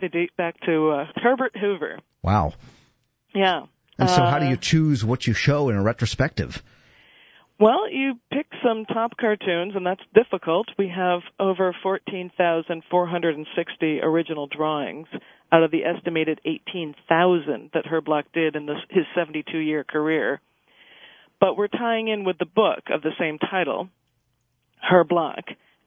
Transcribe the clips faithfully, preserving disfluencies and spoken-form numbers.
They date back to uh, Herbert Hoover. Wow. Yeah. And so uh, how do you choose what you show in a retrospective? Well, you pick some top cartoons, and that's difficult. We have over fourteen thousand four hundred sixty original drawings out of the estimated eighteen thousand that Herb Bloch did in this, his seventy-two-year career. But we're tying in with the book of the same title, Herb Bloch.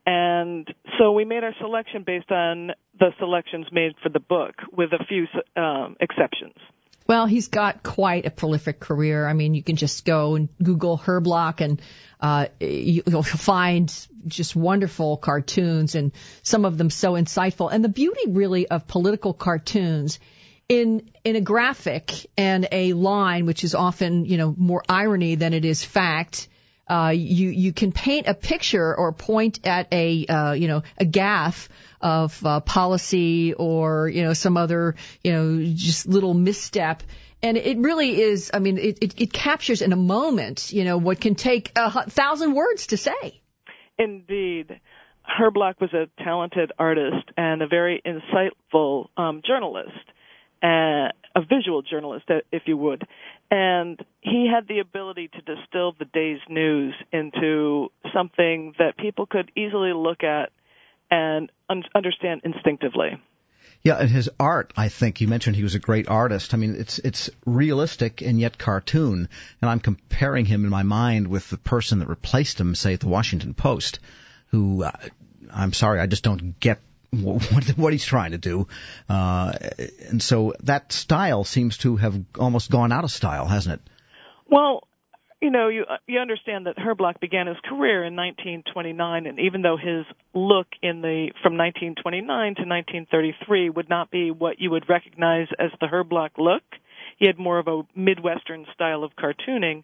And so we made our selection based on the selections made for the book, with a few um, exceptions. Well, he's got quite a prolific career. I mean, you can just go and Google Herb Bloch, and uh, you'll find just wonderful cartoons, and some of them so insightful. And the beauty, really, of political cartoons in in a graphic and a line, which is often, you know, more irony than it is fact. Uh, you, you can paint a picture or point at a, uh, you know, a gaffe of uh, policy or, you know, some other, you know, just little misstep. And it really is, I mean, it, it, it captures in a moment, you know, what can take a thousand words to say. Indeed. Herb Bloch was a talented artist and a very insightful um, journalist, uh, a visual journalist, if you would. And he had the ability to distill the day's news into something that people could easily look at and un- understand instinctively. Yeah, and his art, I think, you mentioned he was a great artist. I mean, it's it's realistic and yet cartoon. And I'm comparing him in my mind with the person that replaced him, say, at the Washington Post, who, uh, I'm sorry, I just don't get what, what he's trying to do. Uh, and so that style seems to have almost gone out of style, hasn't it? Well, you know, you you understand that Herb Bloch began his career in nineteen twenty-nine, and even though his look in the from nineteen twenty-nine to nineteen thirty-three would not be what you would recognize as the Herb Bloch look, he had more of a Midwestern style of cartooning.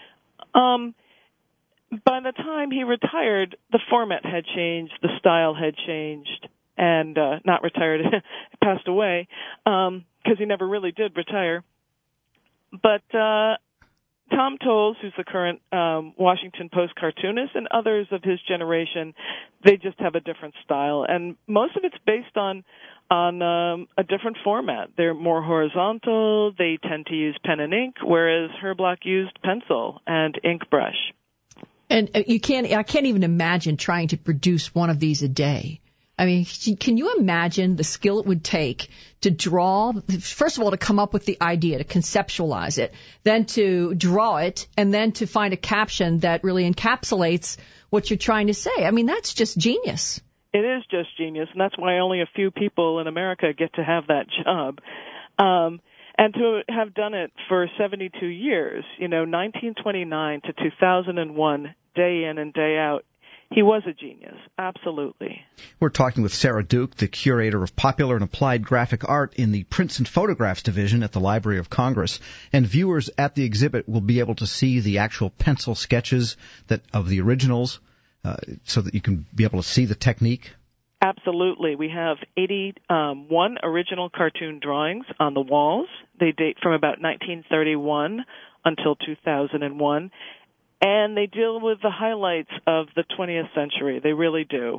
Um, by the time he retired, the format had changed, the style had changed. And uh, not retired, passed away, because um, he never really did retire. But uh, Tom Towles, who's the current um, Washington Post cartoonist, and others of his generation, they just have a different style. And most of it's based on on um, a different format. They're more horizontal. They tend to use pen and ink, whereas Herb Bloch used pencil and ink brush. And you can't, I can't even imagine trying to produce one of these a day. I mean, can you imagine the skill it would take to draw, first of all, to come up with the idea, to conceptualize it, then to draw it, and then to find a caption that really encapsulates what you're trying to say? I mean, that's just genius. It is just genius, and that's why only a few people in America get to have that job. Um, and to have done it for seventy-two years, you know, nineteen twenty-nine to two thousand one, day in and day out, he was a genius, absolutely. We're talking with Sarah Duke, the curator of popular and applied graphic art in the Prints and Photographs Division at the Library of Congress. And viewers at the exhibit will be able to see the actual pencil sketches that of the originals, uh, so that you can be able to see the technique. Absolutely. We have eighty-one original cartoon drawings on the walls. They date from about nineteen thirty-one until two thousand one. And they deal with the highlights of the twentieth century. They really do.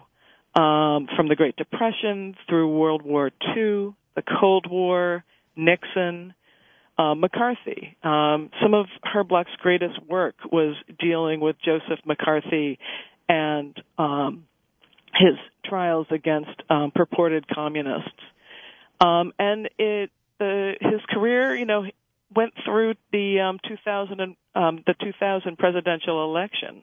Um, from the Great Depression through World War Two, the Cold War, Nixon, uh, McCarthy. Um, some of Herb Bloch's greatest work was dealing with Joseph McCarthy and um, his trials against um, purported communists. Um, and it, uh, his career, you know, went through the um, two thousand um, the two thousand presidential election,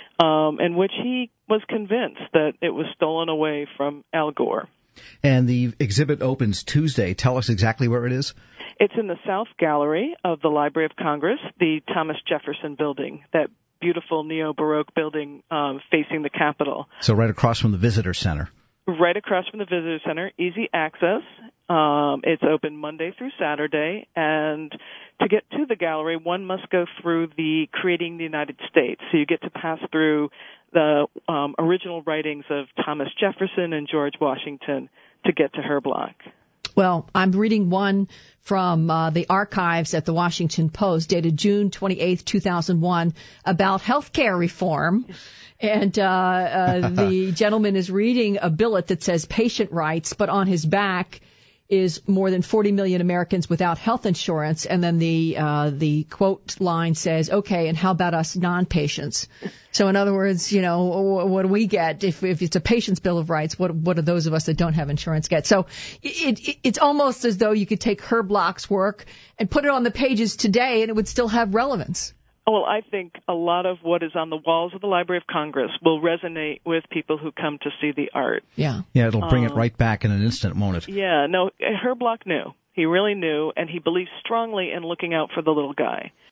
um, in which he was convinced that it was stolen away from Al Gore. And the exhibit opens Tuesday. Tell us exactly where it is. It's in the South Gallery of the Library of Congress, the Thomas Jefferson Building, that beautiful neo-Baroque building um, facing the Capitol. So right across from the Visitor Center. Right across from the Visitor Center, easy access. Um, it's open Monday through Saturday, and to get to the gallery, one must go through the Creating the United States. So you get to pass through the um, original writings of Thomas Jefferson and George Washington to get to Herb Bloch. Well, I'm reading one from uh, the archives at the Washington Post, dated June twenty-eighth, two thousand one, about health care reform. And uh, uh, the gentleman is reading a billet that says patient rights, but on his back is more than forty million Americans without health insurance. And then the uh, the quote line says, okay, and how about us non-patients? So in other words, you know, what do we get if, if it's a patient's bill of rights? What what do those of us that don't have insurance get? So it, it, it's almost as though you could take Herb Bloch's work and put it on the pages today, and it would still have relevance. Well, I think a lot of what is on the walls of the Library of Congress will resonate with people who come to see the art. Yeah. Yeah, it'll bring um, it right back in an instant, won't it? Yeah, no, Herb Bloch knew. He really knew, and he believed strongly in looking out for the little guy.